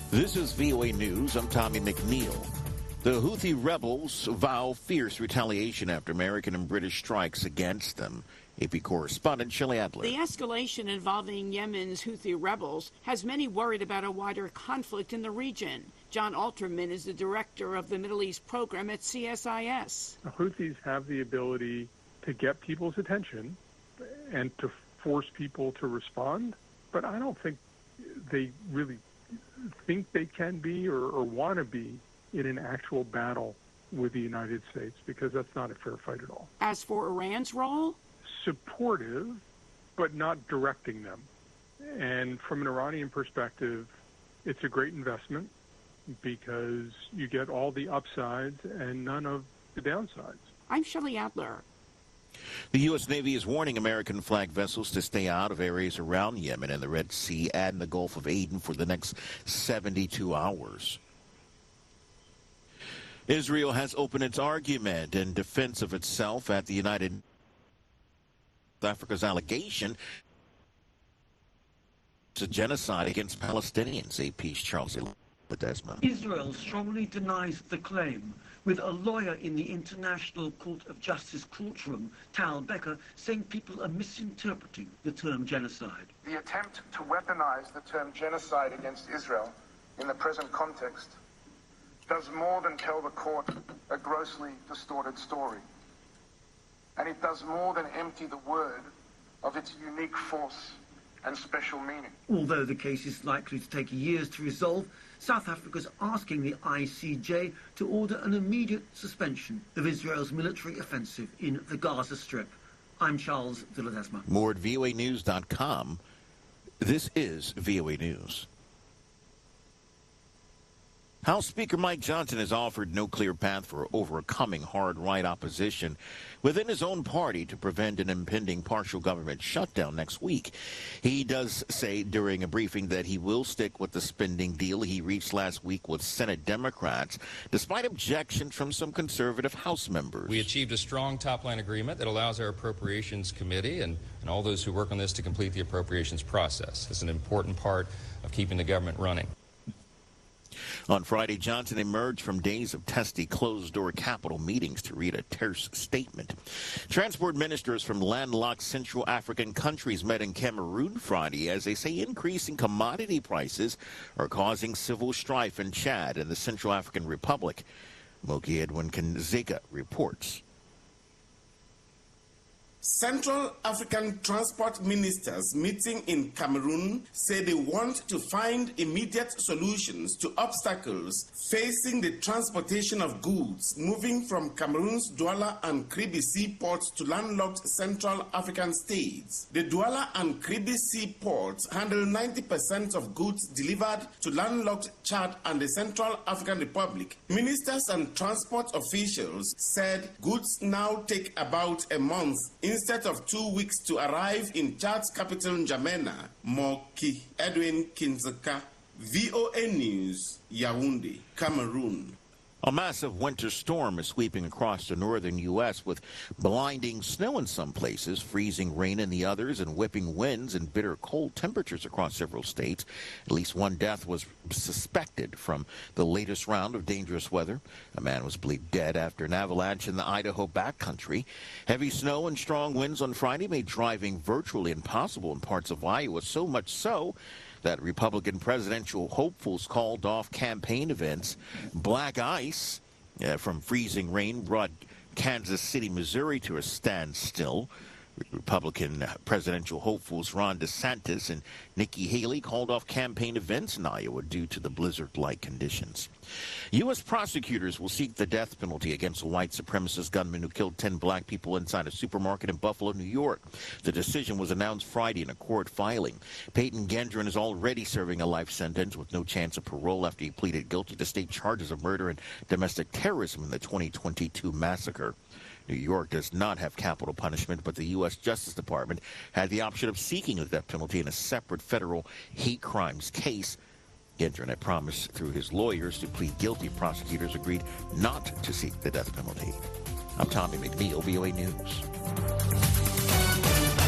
This is VOA News. I'm Tommy McNeil. The Houthi rebels vow fierce retaliation after American and British strikes against them. AP correspondent Shelley Adler. The escalation involving Yemen's Houthi rebels has many worried about a wider conflict in the region. John Alterman is the director of the Middle East program at CSIS. The Houthis have the ability to get people's attention and to force people to respond, but I don't think they really think they can be or want to be in an actual battle with the United States, because that's not a fair fight at all. As for Iran's role? Supportive, but not directing them. And from an Iranian perspective, it's a great investment because you get all the upsides and none of the downsides. I'm Shelley Adler. The U.S. Navy is warning American flag vessels to stay out of areas around Yemen and the Red Sea and the Gulf of Aden for the next 72 hours. Israel has opened its argument in defense of itself at the United Nations. Africa's allegation to genocide against Palestinians. AP's Charles Ledesma. Israel strongly denies the claim, with a lawyer in the International Court of Justice courtroom, Tal Becker, saying people are misinterpreting the term genocide. The attempt to weaponize the term genocide against Israel in the present context does more than tell the court a grossly distorted story. And it does more than empty the word of its unique force and special meaning. Although the case is likely to take years to resolve, South Africa's asking the ICJ to order an immediate suspension of Israel's military offensive in the Gaza Strip. I'm Charles de Ledesma. More at voanews.com. This is VOA News. House Speaker Mike Johnson has offered no clear path for overcoming hard-right opposition within his own party to prevent an impending partial government shutdown next week. He does say during a briefing that he will stick with the spending deal he reached last week with Senate Democrats, despite objections from some conservative House members. We achieved a strong top-line agreement that allows our Appropriations Committee and all those who work on this to complete the appropriations process. It's an important part of keeping the government running. On Friday, Johnson emerged from days of testy closed-door Capitol meetings to read a terse statement. Transport ministers from landlocked Central African countries met in Cameroon Friday as they say increasing commodity prices are causing civil strife in Chad and the Central African Republic. Moki Edwin Kanziga reports. Central African transport ministers meeting in Cameroon say they want to find immediate solutions to obstacles facing the transportation of goods moving from Cameroon's Douala and Kribi seaports to landlocked Central African states. The Douala and Kribi seaports handle 90% of goods delivered to landlocked Chad and the Central African Republic. Ministers and transport officials said goods now take about a month instead of 2 weeks to arrive in Chad's capital, N'Djamena. Moki Edwin Kinzaka, VOA News, Yaoundé, Cameroon. A massive winter storm is sweeping across the northern U.S. with blinding snow in some places, freezing rain in the others, and whipping winds and bitter cold temperatures across several states. At least one death was suspected from the latest round of dangerous weather. A man was believed dead after an avalanche in the Idaho backcountry. Heavy snow and strong winds on Friday made driving virtually impossible in parts of Iowa, so much so that Republican presidential hopefuls called off campaign events. Black ice from freezing rain brought Kansas City, Missouri to a standstill. Republican presidential hopefuls Ron DeSantis and Nikki Haley called off campaign events in Iowa due to the blizzard-like conditions. U.S. prosecutors will seek the death penalty against a white supremacist gunman who killed 10 black people inside a supermarket in Buffalo, New York. The decision was announced Friday in a court filing. Peyton Gendron is already serving a life sentence with no chance of parole after he pleaded guilty to state charges of murder and domestic terrorism in the 2022 massacre. New York does not have capital punishment, but the U.S. Justice Department had the option of seeking the death penalty in a separate federal hate crimes case. Gendron had promised through his lawyers to plead guilty. Prosecutors agreed not to seek the death penalty. I'm Tommy McNeil, VOA News.